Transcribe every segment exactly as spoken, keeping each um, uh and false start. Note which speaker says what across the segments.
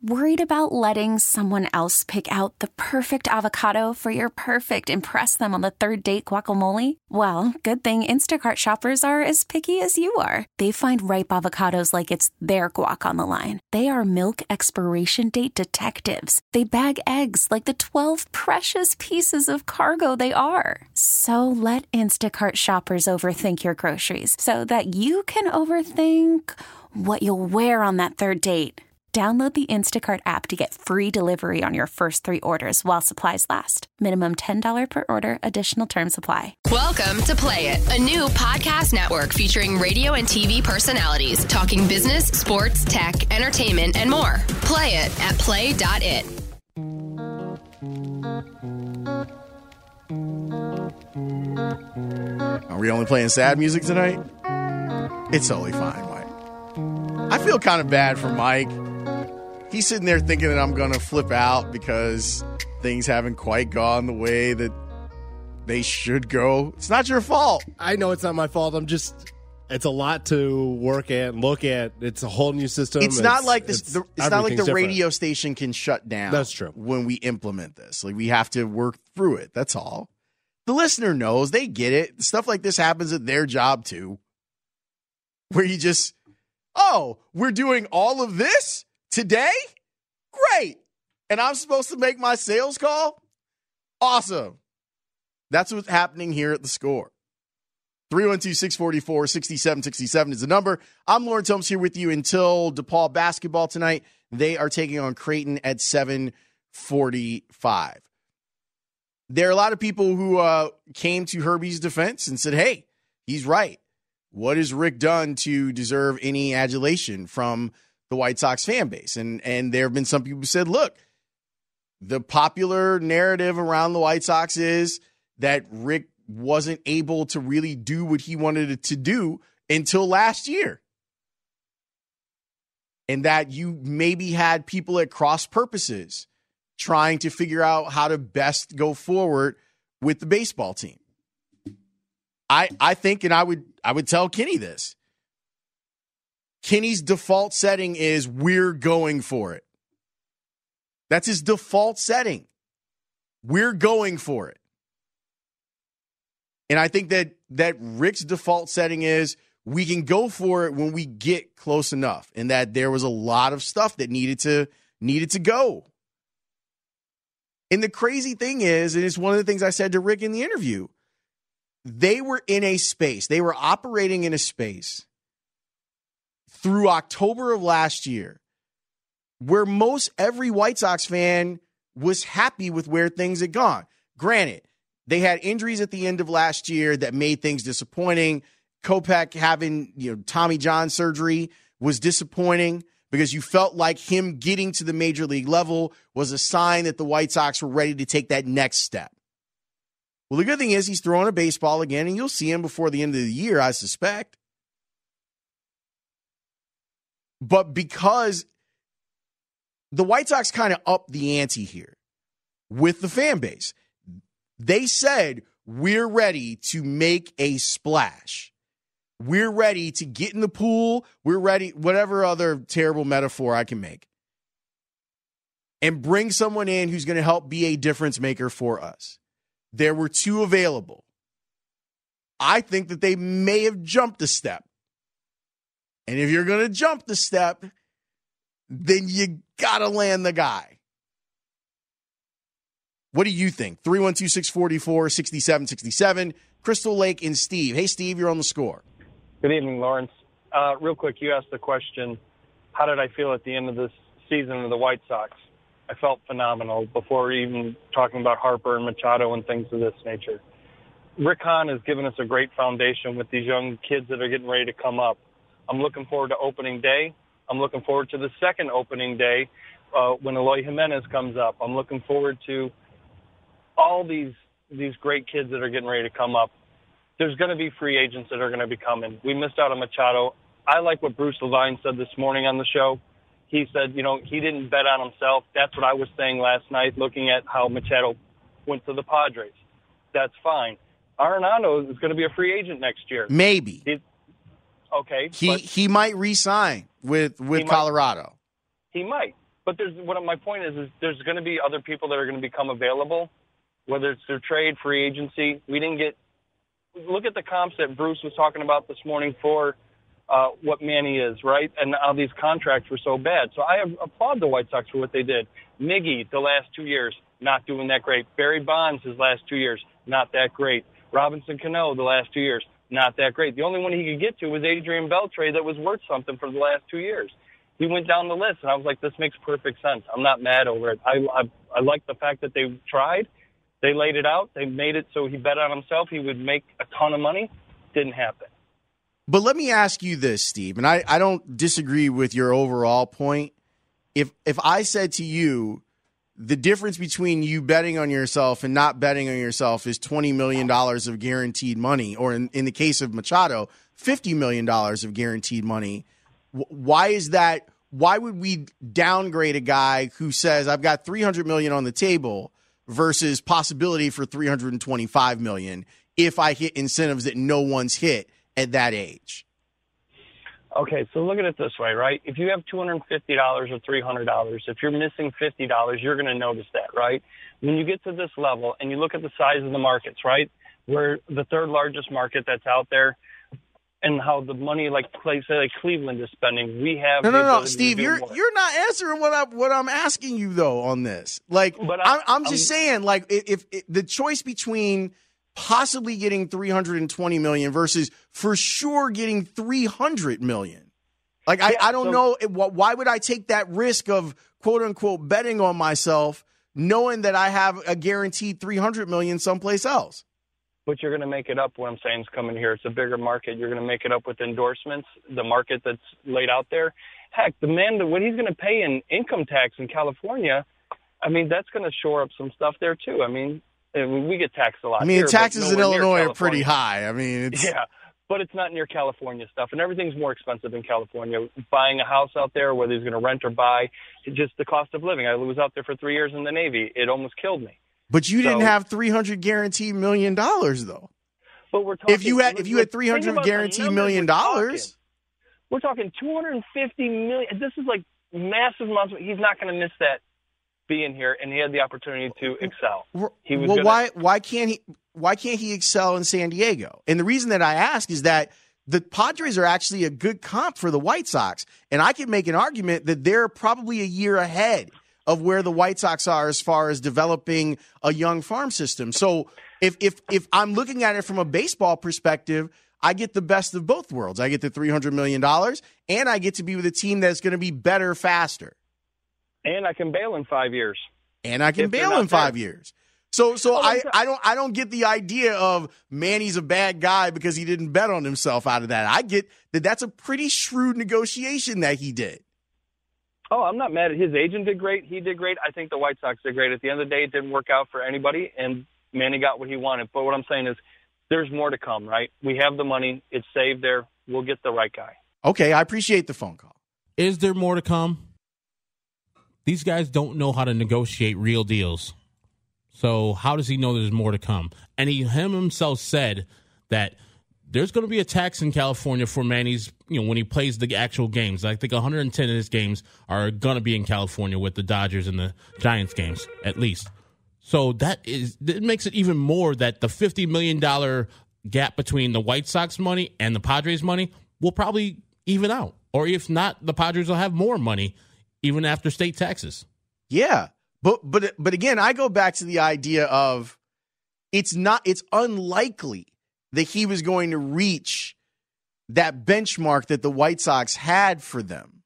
Speaker 1: Worried about letting someone else pick out the perfect avocado for your perfect impress them on the third date guacamole? Well, good thing Instacart shoppers are as picky as you are. They find ripe avocados like it's their guac on the line. They are milk expiration date detectives. They bag eggs like the twelve precious pieces of cargo they are. So let Instacart shoppers overthink your groceries so that you can overthink what you'll wear on that third date. Download the Instacart app to get free delivery on your first three orders while supplies last. Minimum ten dollars per order. Additional terms apply.
Speaker 2: Welcome to Play It, a new podcast network featuring radio and T V personalities talking business, sports, tech, entertainment, and more. Play it at play dot it.
Speaker 3: Are we only playing sad music tonight? It's totally fine, Mike. I feel kind of bad for Mike. He's sitting there thinking that I'm going to flip out because things haven't quite gone the way that they should go. It's not your fault.
Speaker 4: I know it's not my fault. I'm just, it's a lot to work at and look at. It's a whole new system.
Speaker 3: It's, it's not like this. It's, the, it's not like the
Speaker 4: different.
Speaker 3: radio station can shut down.
Speaker 4: That's true.
Speaker 3: When we implement this, like we have to work through it. That's all. The listener knows. They get it. Stuff like this happens at their job too. Where you just, oh, we're doing all of this today? Great. And I'm supposed to make my sales call? Awesome. That's what's happening here at The Score. three one two, six four four, six seven six seven is the number. I'm Lawrence Holmes here with you until DePaul basketball tonight. They are taking on Creighton at seven forty-five. There are a lot of people who uh, came to Herbie's defense and said, hey, he's right. What has Rick done to deserve any adulation from the White Sox fan base? And and there have been some people who said, look, the popular narrative around the White Sox is that Rick wasn't able to really do what he wanted to do until last year. And that you maybe had people at cross purposes trying to figure out how to best go forward with the baseball team. I I think, and I would I would tell Kenny this. Kenny's default setting is we're going for it. That's his default setting. We're going for it. And I think that that Rick's default setting is we can go for it when we get close enough, and that there was a lot of stuff that needed to needed to go. And the crazy thing is, and it's one of the things I said to Rick in the interview, they were in a space, they were operating in a space through October of last year where most every White Sox fan was happy with where things had gone. Granted, they had injuries at the end of last year that made things disappointing. Kopech having, you know, Tommy John surgery was disappointing because you felt like him getting to the major league level was a sign that the White Sox were ready to take that next step. Well, the good thing is he's throwing a baseball again, and you'll see him before the end of the year, I suspect. But because the White Sox kind of upped the ante here with the fan base, they said, we're ready to make a splash. We're ready to get in the pool. We're ready, whatever other terrible metaphor I can make, and bring someone in who's going to help be a difference maker for us. There were two available. I think that they may have jumped a step. And if you're going to jump the step, then you got to land the guy. What do you think? three one two, six four four, six seven six seven. Crystal Lake and Steve. Hey, Steve, you're on The Score.
Speaker 5: Good evening, Lawrence. Uh, real quick, you asked the question, how did I feel at the end of this season of the White Sox? I felt phenomenal before even talking about Harper and Machado and things of this nature. Rick Hahn has given us a great foundation with these young kids that are getting ready to come up. I'm looking forward to opening day. I'm looking forward to the second opening day uh, when Eloy Jimenez comes up. I'm looking forward to all these these great kids that are getting ready to come up. There's going to be free agents that are going to be coming. We missed out on Machado. I like what Bruce Levine said this morning on the show. He said, you know, he didn't bet on himself. That's what I was saying last night, looking at how Machado went to the Padres. That's fine. Arenado is going to be a free agent next year.
Speaker 3: Maybe.
Speaker 5: He, okay.
Speaker 3: He he might re-sign with, with
Speaker 5: he
Speaker 3: Colorado.
Speaker 5: Might, he might. But there's what my point is, is there's going to be other people that are going to become available, whether it's their trade, free agency. We didn't get – look at the comps that Bruce was talking about this morning for uh, what Manny is, right? And how these contracts were so bad. So I applaud the White Sox for what they did. Miggy, the last two years, not doing that great. Barry Bonds, his last two years, not that great. Robinson Cano, the last two years, not that great. The only one he could get to was Adrian Beltre that was worth something for the last two years. He went down the list, and I was like, this makes perfect sense. I'm not mad over it. I, I, I like the fact that they tried. They laid it out. They made it so he bet on himself. He would make a ton of money. Didn't happen.
Speaker 3: But let me ask you this, Steve, and I, I don't disagree with your overall point. If if I said to you, the difference between you betting on yourself and not betting on yourself is twenty million dollars of guaranteed money, or in, in the case of Machado, fifty million dollars of guaranteed money, why is that? Why would we downgrade a guy who says, I've got three hundred million dollars on the table versus possibility for three hundred twenty-five million dollars if I hit incentives that no one's hit at that age?
Speaker 5: Okay, so look at it this way, right? If you have two hundred fifty dollars or three hundred dollars, if you're missing fifty dollars, you're going to notice that, right? When you get to this level and you look at the size of the markets, right? We're the third largest market that's out there, and how the money, like, say, like Cleveland is spending, we have.
Speaker 3: No, no, no, Steve, you're more. You're not answering what I what I'm asking you though on this. Like, but I, I'm, I'm just I'm, saying, like, if, if the choice between possibly getting three hundred twenty million versus for sure getting three hundred million, like, yeah, I, I don't so, know why would I take that risk of quote unquote betting on myself, knowing that I have a guaranteed three hundred million someplace else.
Speaker 5: But you're going to make it up. What I'm saying is coming here. It's a bigger market. You're going to make it up with endorsements, the market that's laid out there. Heck, the man, what he's going to pay in income tax in California, I mean, that's going to shore up some stuff there, too. I mean, we get taxed a lot.
Speaker 3: I mean,
Speaker 5: here,
Speaker 3: taxes in Illinois are pretty high. I mean, it's...
Speaker 5: Yeah, but it's not near California stuff. And everything's more expensive in California. Buying a house out there, whether he's going to rent or buy, just the cost of living. I was out there for three years in the Navy. It almost killed me.
Speaker 3: But you
Speaker 5: so,
Speaker 3: didn't have three hundred guaranteed million dollars, though.
Speaker 5: But we're talking,
Speaker 3: if you had if you had three hundred guaranteed million dollars,
Speaker 5: we're talking two hundred fifty million. This is like massive amounts. He's not going to miss that being here, and he had the opportunity to excel. He was
Speaker 3: well,
Speaker 5: gonna,
Speaker 3: why why can't he why can't he excel in San Diego? And the reason that I ask is that the Padres are actually a good comp for the White Sox, and I can make an argument that they're probably a year ahead of where the White Sox are as far as developing a young farm system. So if if if I'm looking at it from a baseball perspective, I get the best of both worlds. I get the three hundred million dollars, and I get to be with a team that's going to be better faster.
Speaker 5: And I can bail in five years.
Speaker 3: And I can bail in five there. years. So so oh, I, I don't I don't get the idea of Manny's a bad guy because he didn't bet on himself out of that. I get that that's a pretty shrewd negotiation that he did.
Speaker 5: Oh, I'm not mad at his agent did great. He did great. I think the White Sox did great. At the end of the day, it didn't work out for anybody, and Manny got what he wanted. But what I'm saying is there's more to come, right? We have the money. It's saved there. We'll get the right guy.
Speaker 3: Okay, I appreciate the phone call.
Speaker 6: Is there more to come? These guys don't know how to negotiate real deals. So how does he know there's more to come? And he him himself said that there's going to be a tax in California for Manny's, you know, when he plays the actual games. I think one hundred ten of his games are going to be in California with the Dodgers and the Giants games, at least. So that is, it makes it even more that the fifty million dollars gap between the White Sox money and the Padres money will probably even out. Or if not, the Padres will have more money even after state taxes.
Speaker 3: Yeah. But, but, but again, I go back to the idea of it's not, it's unlikely that he was going to reach that benchmark that the White Sox had for them.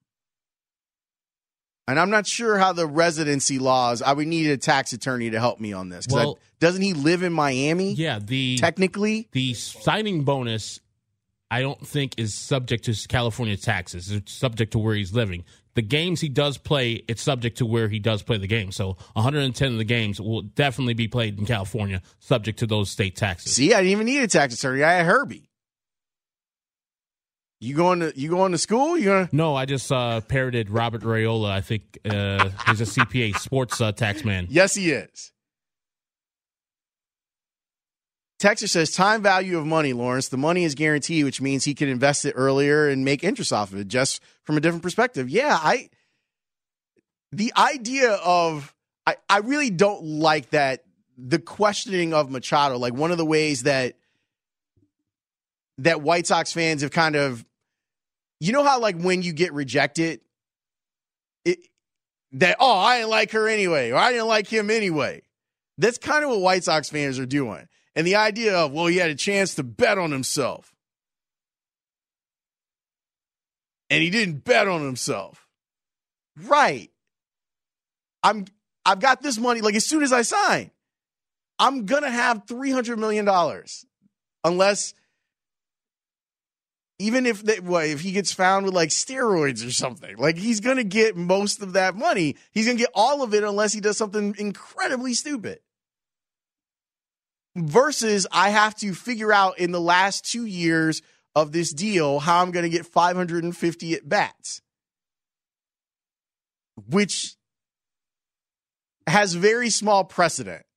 Speaker 3: And I'm not sure how the residency laws, I would need a tax attorney to help me on this. Well, I, doesn't he live in Miami?
Speaker 6: Yeah. The
Speaker 3: Technically?
Speaker 6: The signing bonus, I don't think is subject to California taxes. It's subject to where he's living. The games he does play, it's subject to where he does play the game. So one hundred ten of the games will definitely be played in California, subject to those state taxes.
Speaker 3: See, I didn't even need a tax attorney. I had Herbie. You going to you going to school? You gonna?
Speaker 6: No, I just uh, parroted Robert Raiola. I think uh, he's a C P A, sports uh, tax man.
Speaker 3: Yes, he is. Texter says, time value of money, Lawrence. The money is guaranteed, which means he can invest it earlier and make interest off of it just from a different perspective. Yeah, I. the idea of, I, I really don't like that, the questioning of Machado, like one of the ways that that White Sox fans have kind of, you know how like when you get rejected, it, that, oh, I didn't like her anyway, or I didn't like him anyway. That's kind of what White Sox fans are doing. And the idea of, well, he had a chance to bet on himself. And he didn't bet on himself. Right. I'm, I've got this money, like as soon as I sign, I'm going to have three hundred million dollars. Unless, even if they, well, if he gets found with like steroids or something, like he's going to get most of that money. He's going to get all of it unless he does something incredibly stupid. Versus I have to figure out in the last two years of this deal how I'm going to get five hundred fifty at bats, which has very small precedent.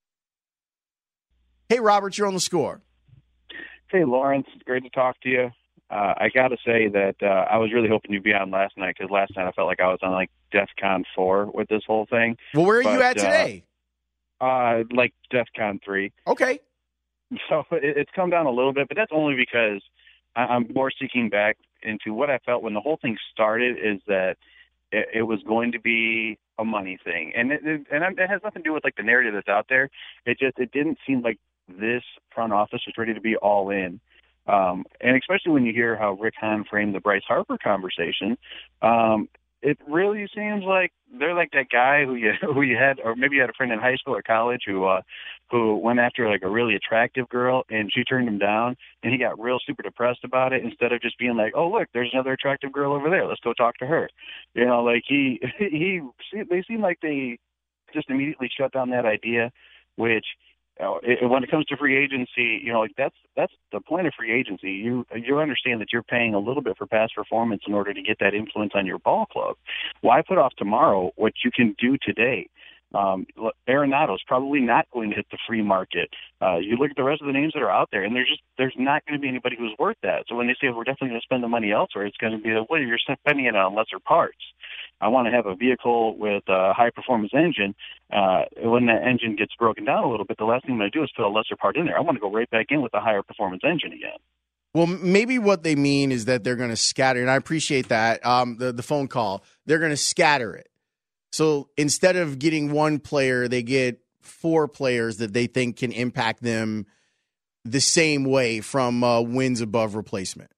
Speaker 3: Hey, Robert, you're on the Score.
Speaker 7: Hey, Lawrence. Great to talk to you. Uh, I got to say that uh, I was really hoping you'd be on last night because last night I felt like I was on like DEFCON four with this whole thing.
Speaker 3: Well, where are
Speaker 7: but,
Speaker 3: you at today?
Speaker 7: Uh, uh, like DEFCON three.
Speaker 3: Okay.
Speaker 7: So it, it's come down a little bit, but that's only because I, I'm more seeking back into what I felt when the whole thing started is that it, it was going to be a money thing. And it, it, and it has nothing to do with like the narrative that's out there. It just, it didn't seem like this front office was ready to be all in. Um, and especially when you hear how Rick Hahn framed the Bryce Harper conversation, um, it really seems like they're like that guy who you who you had, or maybe you had a friend in high school or college who uh, who went after like a really attractive girl and she turned him down, and he got real super depressed about it. Instead of just being like, "Oh, look, there's another attractive girl over there. Let's go talk to her." You know, like he he they seem like they just immediately shut down that idea, which. You know, it, when it comes to free agency, you know, like that's that's the point of free agency. You you understand that you're paying a little bit for past performance in order to get that influence on your ball club. Why put off tomorrow what you can do today? Um, Arenado's probably not going to hit the free market. Uh, you look at the rest of the names that are out there, and there's just there's not going to be anybody who's worth that. So when they say we're definitely going to spend the money elsewhere, it's going to be well, you're spending it on lesser parts. I want to have a vehicle with a high-performance engine. Uh, when that engine gets broken down a little bit, the last thing I'm going to do is put a lesser part in there. I want to go right back in with a higher-performance engine again.
Speaker 3: Well, maybe what they mean is that they're going to scatter, and I appreciate that, um, the, the phone call. They're going to scatter it. So instead of getting one player, they get four players that they think can impact them the same way from uh, wins above replacement.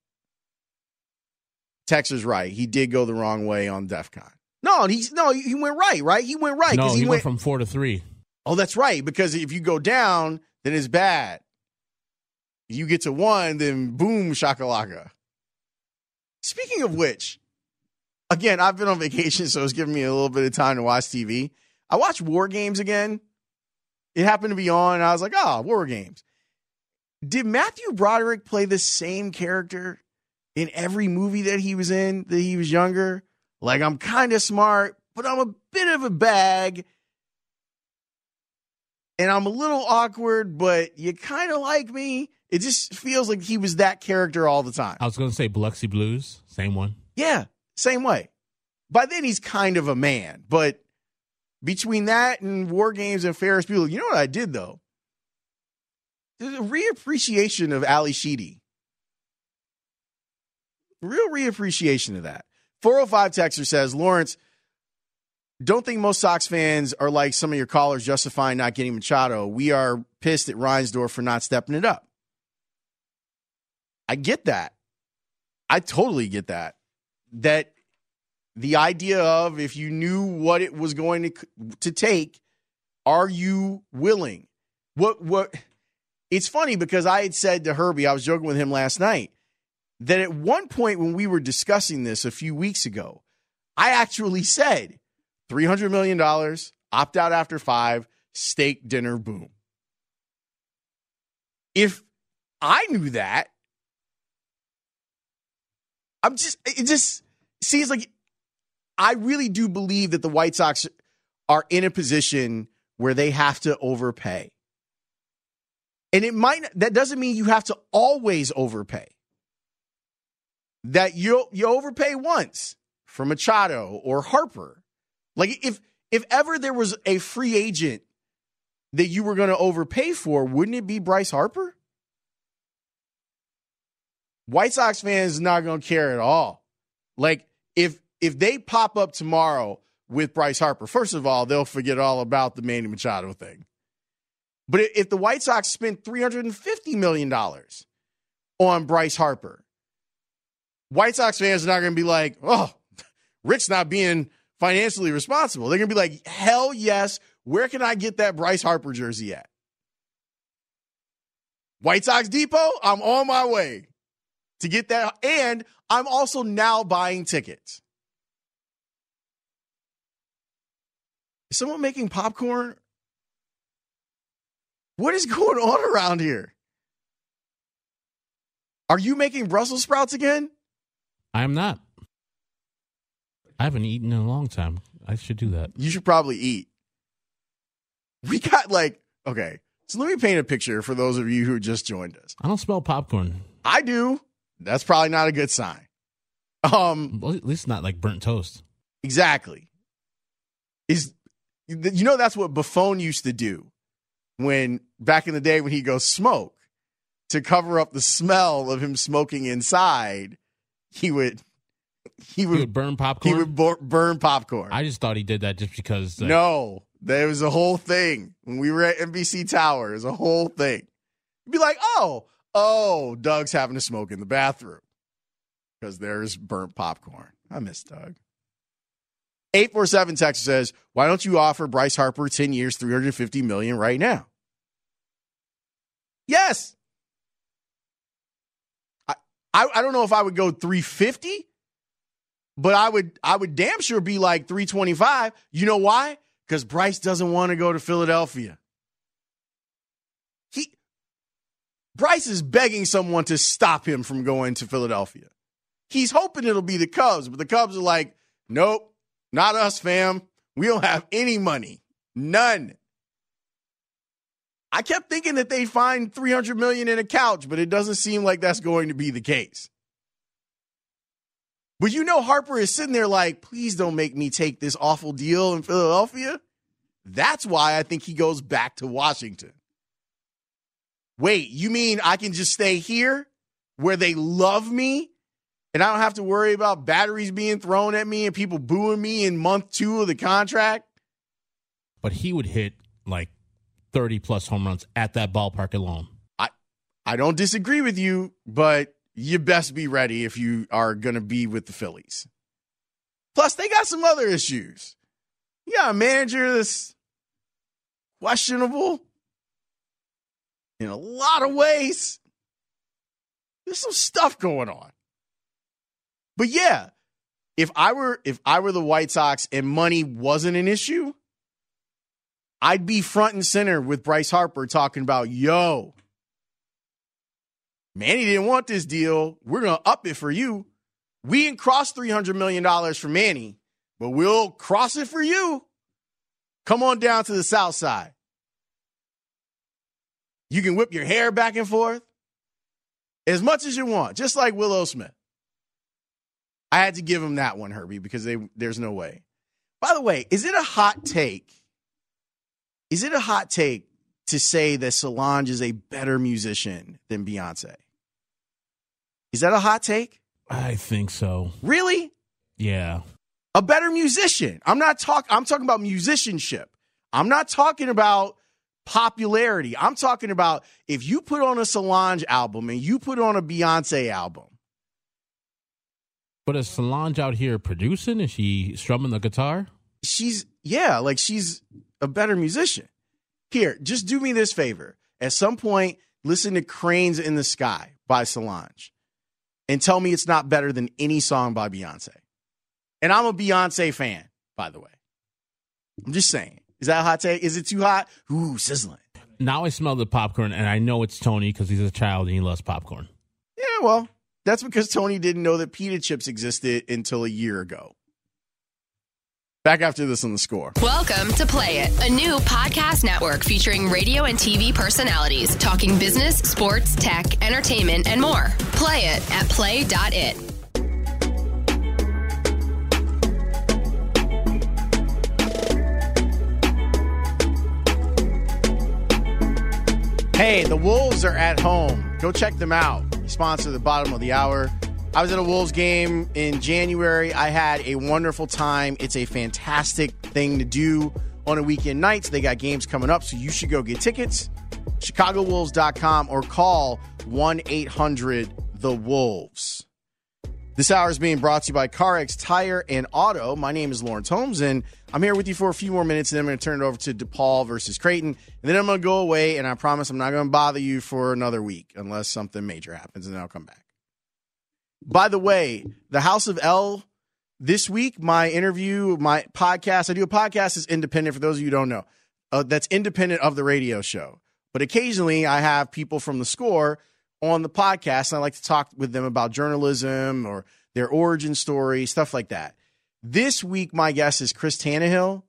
Speaker 3: Texer's right. He did go the wrong way on DEFCON. No, he's no, he went right, right? He went right.
Speaker 6: No,
Speaker 3: he,
Speaker 6: he
Speaker 3: went,
Speaker 6: went from four to three.
Speaker 3: Oh, that's right. Because if you go down, then it's bad. If you get to one, then boom, shakalaka. Speaking of which, again, I've been on vacation, so it's giving me a little bit of time to watch T V. I watched War Games again. It happened to be on, and I was like, oh, War Games. Did Matthew Broderick play the same character in every movie that he was in, that he was younger? Like, I'm kind of smart, but I'm a bit of a bag. And I'm a little awkward, but you kind of like me. It just feels like he was that character all the time.
Speaker 6: I was going to say Biloxi Blues, same one.
Speaker 3: Yeah, same way. By then, he's kind of a man. But between that and War Games and Ferris Bueller, you know what I did, though? There's a reappreciation of Ali Sheedy. Real reappreciation of that. four oh five Texter says, Lawrence, don't think most Sox fans are like some of your callers justifying not getting Machado. We are pissed at Reinsdorf for not stepping it up. I get that. I totally get that. That the idea of if you knew what it was going to to take, are you willing? What what? It's funny because I had said to Herbie, I was joking with him last night, that at one point when we were discussing this a few weeks ago, I actually said three hundred million dollars, opt out after five, steak dinner, boom. If I knew that, I'm just, it just seems like I really do believe that the White Sox are in a position where they have to overpay. And it might, that doesn't mean you have to always overpay. That you you overpay once for Machado or Harper. Like if if ever there was a free agent that you were going to overpay for, wouldn't it be Bryce Harper? White Sox fans are not going to care at all. Like if if they pop up tomorrow with Bryce Harper, first of all, they'll forget all about the Manny Machado thing. But if the White Sox spent three hundred fifty million dollars on Bryce Harper, White Sox fans are not going to be like, oh, Rick's not being financially responsible. They're going to be like, hell yes, where can I get that Bryce Harper jersey at? White Sox Depot, I'm on my way to get that. And I'm also now buying tickets. Is someone making popcorn? What is going on around here? Are you making Brussels sprouts again?
Speaker 6: I am not. I haven't eaten in a long time. I should do that.
Speaker 3: You should probably eat. We got like, okay, so let me paint a picture for those of you who just joined us.
Speaker 6: I don't smell popcorn.
Speaker 3: I do. That's probably not a good sign. Um,
Speaker 6: well, at least not like burnt toast.
Speaker 3: Exactly. Is you know that's what Buffon used to do when back in the day when he goes smoke to cover up the smell of him smoking inside. He would he would,
Speaker 6: he would burn popcorn.
Speaker 3: He would bo- burn popcorn.
Speaker 6: I just thought he did that just because. Like,
Speaker 3: no, there was a whole thing when we were at N B C Tower. It was a whole thing. You'd be like, oh, oh, Doug's having to smoke in the bathroom because there's burnt popcorn. I miss Doug. eight four seven Texas says, why don't you offer Bryce Harper ten years, three hundred fifty million dollars right now? Yes. I, I I don't know if I would go three fifty, but I would I would damn sure be like three twenty-five. You know why? Because Bryce doesn't want to go to Philadelphia. He Bryce is begging someone to stop him from going to Philadelphia. He's hoping it'll be the Cubs, but the Cubs are like, nope, not us, fam. We don't have any money. None. I kept thinking that they'd find three hundred million dollars in a couch, but it doesn't seem like that's going to be the case. But you know Harper is sitting there like, please don't make me take this awful deal in Philadelphia. That's why I think he goes back to Washington. Wait, you mean I can just stay here where they love me and I don't have to worry about batteries being thrown at me and people booing me in month two of the contract?
Speaker 6: But he would hit like thirty plus home runs at that ballpark alone.
Speaker 3: I, I don't disagree with you, but you best be ready if you are going to be with the Phillies. Plus, they got some other issues. You got a manager that's questionable in a lot of ways. There's some stuff going on. But yeah, if I were if I were the White Sox and money wasn't an issue, I'd be front and center with Bryce Harper talking about, yo, Manny didn't want this deal. We're going to up it for you. We didn't cross three hundred million dollars for Manny, but we'll cross it for you. Come on down to the South Side. You can whip your hair back and forth as much as you want, just like Willow Smith. I had to give him that one, Herbie, because they, there's no way. By the way, is it a hot take? Is it a hot take to say that Solange is a better musician than Beyonce? Is that a hot take?
Speaker 6: I think so.
Speaker 3: Really?
Speaker 6: Yeah.
Speaker 3: A better musician. I'm not talking, I'm talking about musicianship. I'm not talking about popularity. I'm talking about if you put on a Solange album and you put on a Beyonce album.
Speaker 6: But is Solange out here producing? Is she strumming the guitar?
Speaker 3: She's, yeah, like she's a better musician. Here, just do me this favor. At some point, listen to Cranes in the Sky by Solange and tell me it's not better than any song by Beyonce. And I'm a Beyonce fan, by the way. I'm just saying. Is that a hot take? Is it too hot? Ooh, sizzling.
Speaker 6: Now I smell the popcorn, and I know it's Tony because he's a child and he loves popcorn.
Speaker 3: Yeah, well, that's because Tony didn't know that pita chips existed until a year ago. Back after this on The Score.
Speaker 2: Welcome to Play It, a new podcast network featuring radio and T V personalities talking business, sports, tech, entertainment, and more. Play it at play dot it.
Speaker 3: Hey, the Wolves are at home. Go check them out. Sponsor the bottom of the hour. I was at a Wolves game in January. I had a wonderful time. It's a fantastic thing to do on a weekend night. So they got games coming up, so you should go get tickets. Chicago Wolves dot com or call one eight hundred the Wolves. This hour is being brought to you by CarX Tire and Auto. My name is Lawrence Holmes, and I'm here with you for a few more minutes, and then I'm going to turn it over to DePaul versus Creighton. And then I'm going to go away, and I promise I'm not going to bother you for another week unless something major happens, and then I'll come back. By the way, the House of L this week, my interview, my podcast, I do a podcast that's independent for those of you who don't know. Uh, that's independent of the radio show. But occasionally I have people from The Score on the podcast, and I like to talk with them about journalism or their origin story, stuff like that. This week, my guest is Chris Tannehill,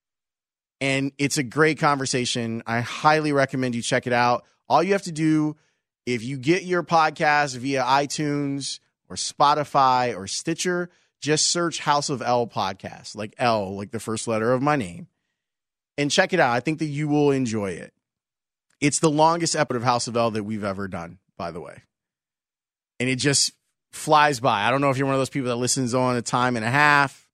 Speaker 3: and it's a great conversation. I highly recommend you check it out. All you have to do, if you get your podcast via iTunes or Spotify or Stitcher, just search House of L podcast, like L, like the first letter of my name, and check it out. I think that you will enjoy it. It's the longest episode of House of L that we've ever done, by the way. And it just flies by. I don't know if you're one of those people that listens on a time and a half,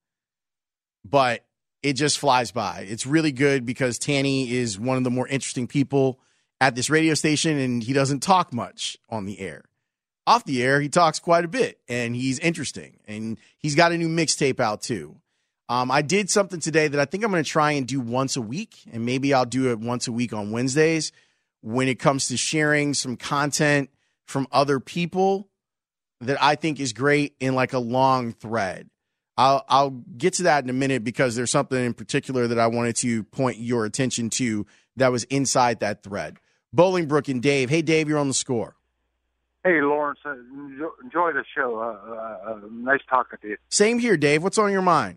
Speaker 3: but it just flies by. It's really good because Tanny is one of the more interesting people at this radio station, and he doesn't talk much on the air. Off the air, he talks quite a bit, and he's interesting. And he's got a new mixtape out, too. Um, I did something today that I think I'm going to try and do once a week, and maybe I'll do it once a week on Wednesdays when it comes to sharing some content from other people that I think is great in like a long thread. I'll, I'll get to that in a minute because there's something in particular that I wanted to point your attention to that was inside that thread. Bolingbrook and Dave. Hey, Dave, you're on The Score.
Speaker 8: Hey, Lawrence. Uh, enjoy the show. Uh, uh, uh, nice talking to you.
Speaker 3: Same here, Dave. What's on your mind?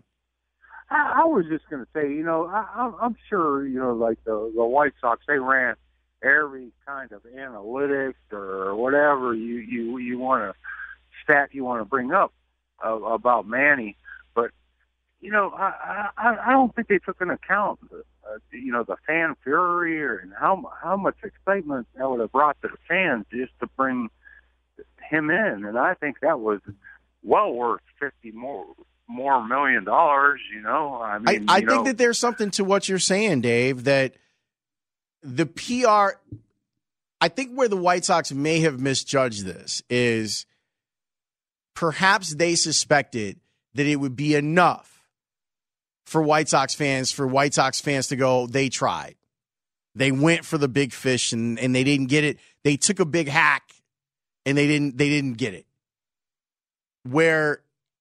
Speaker 8: I, I was just going to say, you know, I, I'm sure, you know, like the, the White Sox, they ran every kind of analytics or whatever you, you, you want to stat you want to bring up uh, about Manny. But, you know, I, I, I don't think they took into account, the, uh, you know, the fan fury or, and how, how much excitement that would have brought to the fans just to bring him in. And I think that was well worth fifty more more million dollars, you know. I mean,
Speaker 3: I, I
Speaker 8: you
Speaker 3: think
Speaker 8: know,
Speaker 3: that there's something to what you're saying, Dave, that the P R, I think where the White Sox may have misjudged this is perhaps they suspected that it would be enough for White Sox fans, for White Sox fans to go, they tried. They went for the big fish and, and they didn't get it. They took a big hack and they didn't they didn't get it. Where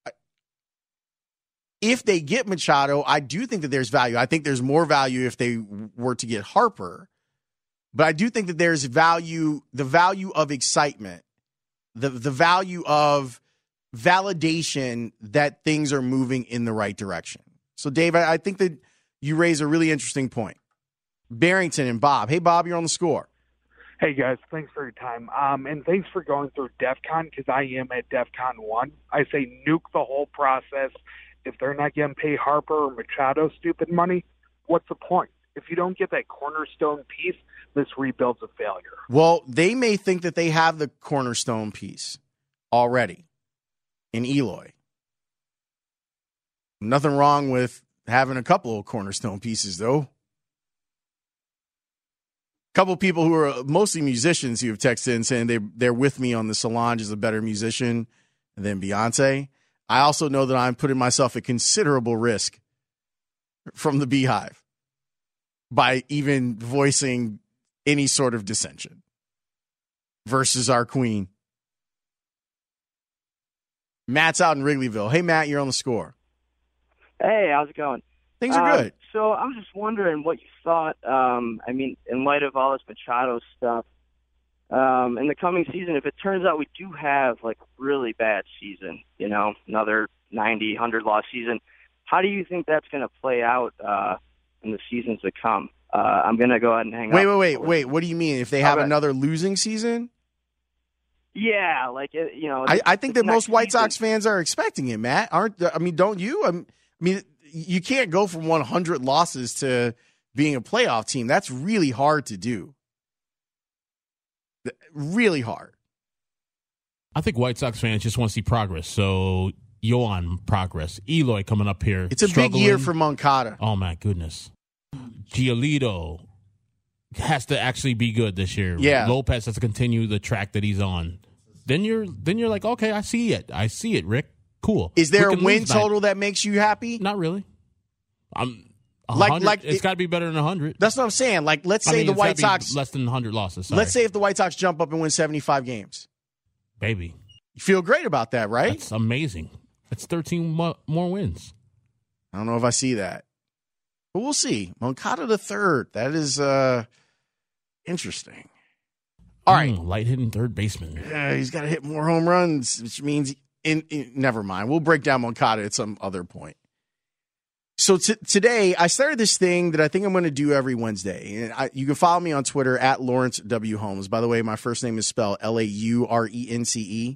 Speaker 3: if they get Machado, I do think that there's value. I think there's more value if they were to get Harper. But I do think that there's value, the value of excitement, the the value of validation that things are moving in the right direction. So, Dave, I, I think that you raise a really interesting point. Barrington and Bob. Hey, Bob, you're on The Score.
Speaker 9: Hey, guys, thanks for your time. Um, and thanks for going through DEF CON because I am at DEF CON one. I say nuke the whole process. If they're not going to pay Harper or Machado stupid money, what's the point? If you don't get that cornerstone piece, this rebuild's a failure.
Speaker 3: Well, they may think that they have the cornerstone piece already in Eloy. Nothing wrong with having a couple of cornerstone pieces, though. A couple of people who are mostly musicians who have texted in saying they, they're with me on the Solange is a better musician than Beyonce. I also know that I'm putting myself at considerable risk from the Beehive by even voicing any sort of dissension versus our queen. Matt's out in Wrigleyville. Hey, Matt, you're on The Score.
Speaker 10: Hey, how's it going?
Speaker 3: Things are
Speaker 10: um,
Speaker 3: good.
Speaker 10: So I was just wondering what you thought, um, I mean, in light of all this Machado stuff, um, in the coming season, if it turns out we do have, like, a really bad season, you know, another ninety, one hundred loss season, how do you think that's going to play out uh, in the seasons to come? Uh, I'm going to go ahead and hang
Speaker 3: wait,
Speaker 10: up.
Speaker 3: Wait, wait, wait. What do you mean? If they have
Speaker 10: Okay.
Speaker 3: another losing season?
Speaker 10: Yeah, like, it, you know.
Speaker 3: I, I think that most White
Speaker 10: season.
Speaker 3: Sox fans are expecting it, Matt. Aren't I mean, don't you? I mean, you can't go from one hundred losses to being a playoff team. That's really hard to do. Really hard.
Speaker 6: I think White Sox fans just want to see progress. So, Yoan, progress. Eloy coming up here.
Speaker 3: It's a
Speaker 6: struggling.
Speaker 3: big year for Moncada.
Speaker 6: Oh, my goodness. Giolito has to actually be good this year.
Speaker 3: Yeah.
Speaker 6: Lopez has to continue the track that he's on. Then you're then you're like, okay, I see it. I see it, Rick. Cool.
Speaker 3: Is there
Speaker 6: We
Speaker 3: a
Speaker 6: can
Speaker 3: win
Speaker 6: lose tonight.
Speaker 3: total that makes you happy?
Speaker 6: Not really. I'm
Speaker 3: Like- like
Speaker 6: it's
Speaker 3: it-
Speaker 6: got to be better than one hundred.
Speaker 3: That's what I'm saying. Like, let's
Speaker 6: I
Speaker 3: say
Speaker 6: mean,
Speaker 3: the
Speaker 6: it's gotta
Speaker 3: White
Speaker 6: be
Speaker 3: Sox.
Speaker 6: less than one hundred losses. Sorry.
Speaker 3: Let's say if the White Sox jump up and win seventy-five games.
Speaker 6: Baby.
Speaker 3: You feel great about that, right?
Speaker 6: That's amazing. That's thirteen mo- more wins.
Speaker 3: I don't know if I see that. But we'll see. Moncada the third. That is uh, interesting. All right.
Speaker 6: Mm, light hitting third baseman.
Speaker 3: Uh, he's got to hit more home runs, which means, in, in, never mind. We'll break down Moncada at some other point. So t- today, I started this thing that I think I'm going to do every Wednesday. And I, you can follow me on Twitter at Lawrence W. Holmes. By the way, my first name is spelled L A U R E N C E.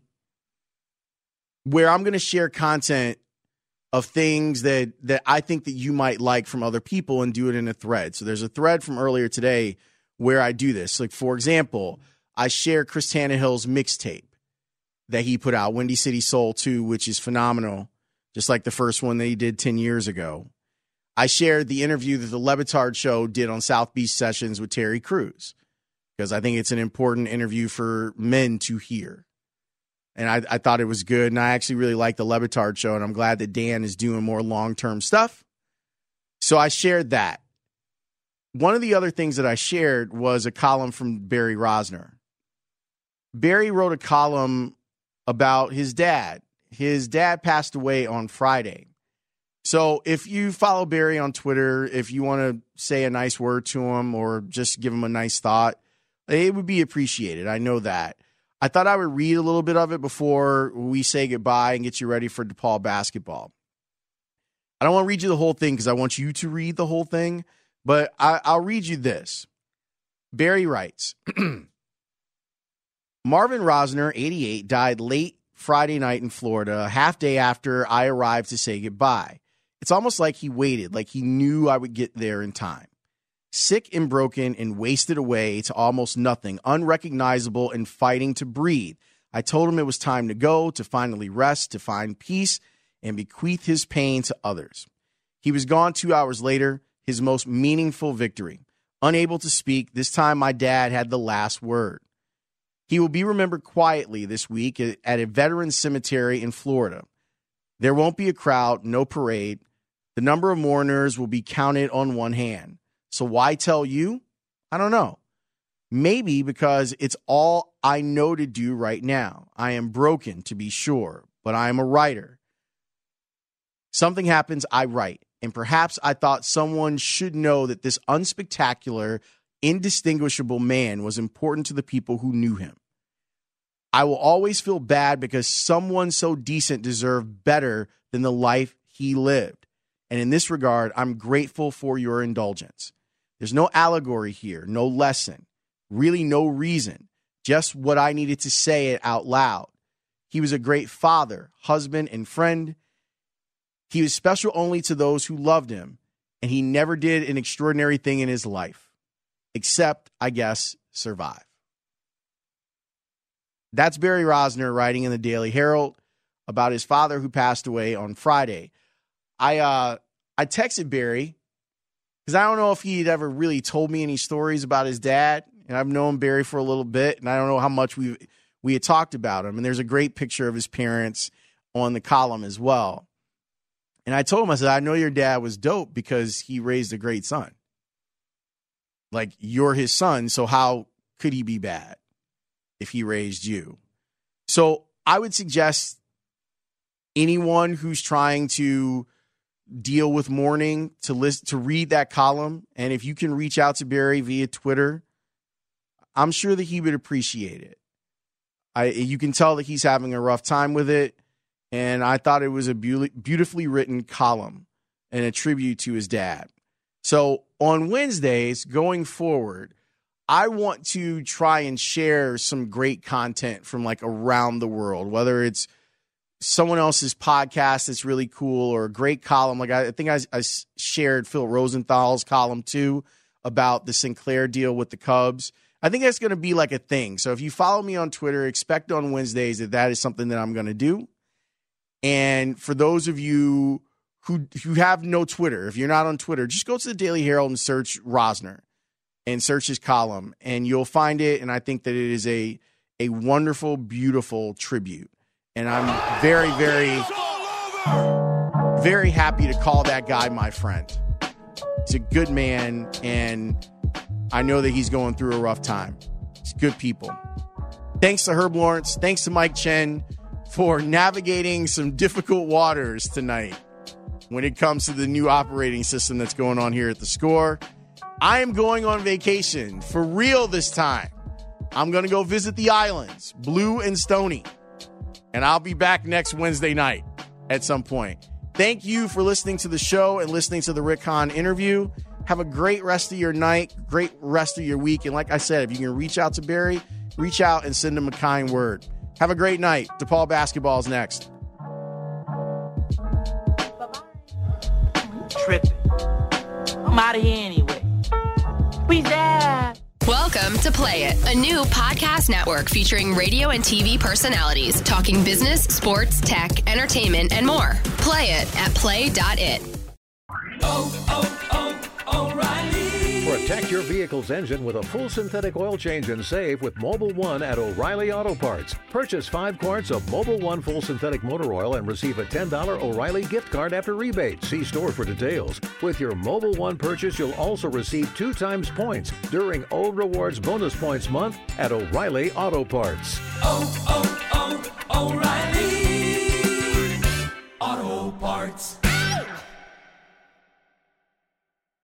Speaker 3: Where I'm going to share content of things that, that I think that you might like from other people and do it in a thread. So there's a thread from earlier today where I do this. Like, for example, I share Chris Tannehill's mixtape that he put out, Windy City Soul two, which is phenomenal, just like the first one that he did ten years ago. I shared the interview that the Le Batard Show did on South Beach Sessions with Terry Crews, because I think it's an important interview for men to hear. And I, I thought it was good, and I actually really like the Le Batard Show, and I'm glad that Dan is doing more long-term stuff. So I shared that. One of the other things that I shared was a column from Barry Rosner. Barry wrote a column about his dad. His dad passed away on Friday. So if you follow Barry on Twitter, if you want to say a nice word to him or just give him a nice thought, it would be appreciated. I know that. I thought I would read a little bit of it before we say goodbye and get you ready for DePaul basketball. I don't want to read you the whole thing because I want you to read the whole thing, but I, I'll read you this. Barry writes, Marvin Rosner, eighty-eight, died late Friday night in Florida, a half day after I arrived to say goodbye. It's almost like he waited, like he knew I would get there in time. Sick and broken and wasted away to almost nothing, unrecognizable and fighting to breathe. I told him it was time to go, to finally rest, to find peace, and bequeath his pain to others. He was gone two hours later, his most meaningful victory. Unable to speak, this time my dad had the last word. He will be remembered quietly this week at a veterans cemetery in Florida. There won't be a crowd, no parade. The number of mourners will be counted on one hand. So why tell you? I don't know. Maybe because it's all I know to do right now. I am broken, to be sure, but I am a writer. Something happens, I write. And perhaps I thought someone should know that this unspectacular, indistinguishable man was important to the people who knew him. I will always feel bad because someone so decent deserved better than the life he lived. And in this regard, I'm grateful for your indulgence. There's no allegory here, no lesson, really no reason, just what I needed to say it out loud. He was a great father, husband, and friend. He was special only to those who loved him, and he never did an extraordinary thing in his life, except, I guess, survive. That's Barry Rosner writing in the Daily Herald about his father who passed away on Friday. I uh, I texted Barry because I don't know if he'd ever really told me any stories about his dad, and I've known Barry for a little bit, and I don't know how much we we had talked about him. And there's a great picture of his parents on the column as well. And I told him, I said, I know your dad was dope because he raised a great son. Like, you're his son, so how could he be bad if he raised you? So I would suggest anyone who's trying to deal with mourning to list, to read that column. And if you can reach out to Barry via Twitter, I'm sure that he would appreciate it. I, you can tell that he's having a rough time with it. And I thought it was a be- beautifully written column and a tribute to his dad. So on Wednesdays going forward, I want to try and share some great content from like around the world, whether it's someone else's podcast that's really cool or a great column. Like I, I think I, I shared Phil Rosenthal's column too about the Sinclair deal with the Cubs. I think that's going to be like a thing. So if you follow me on Twitter, expect on Wednesdays that that is something that I'm going to do. And for those of you who who have no Twitter, if you're not on Twitter, just go to the Daily Herald and search Rosner and search his column, and you'll find it. And I think that it is a a wonderful, beautiful tribute. And I'm very, very, very happy to call that guy my friend. He's a good man, and I know that he's going through a rough time. It's good people. Thanks to Herb Lawrence. Thanks to Mike Chen for navigating some difficult waters tonight when it comes to the new operating system that's going on here at the Score. I am going on vacation for real this time. I'm going to go visit the islands, Blue and Stony, and I'll be back next Wednesday night at some point. Thank you for listening to the show and listening to the Rick Hahn interview. Have a great rest of your night, great rest of your week. And like I said, if you can reach out to Barry, reach out and send him a kind word. Have a great night. DePaul basketball is next.
Speaker 11: Tripping. I'm out of here anyway. We there.
Speaker 2: Welcome to Play It, a new podcast network featuring radio and T V personalities talking business, sports, tech, entertainment, and more. Play it at play dot it.
Speaker 12: Oh, oh, oh, O'Reilly. Protect your vehicle's engine with a full synthetic oil change and save with Mobil one at O'Reilly Auto Parts. Purchase five quarts of Mobil one full synthetic motor oil and receive a ten dollars O'Reilly gift card after rebate. See store for details. With your Mobil one purchase, you'll also receive two times points during O Rewards Bonus Points Month at O'Reilly Auto Parts.
Speaker 13: Oh, oh, oh, O'Reilly Auto Parts.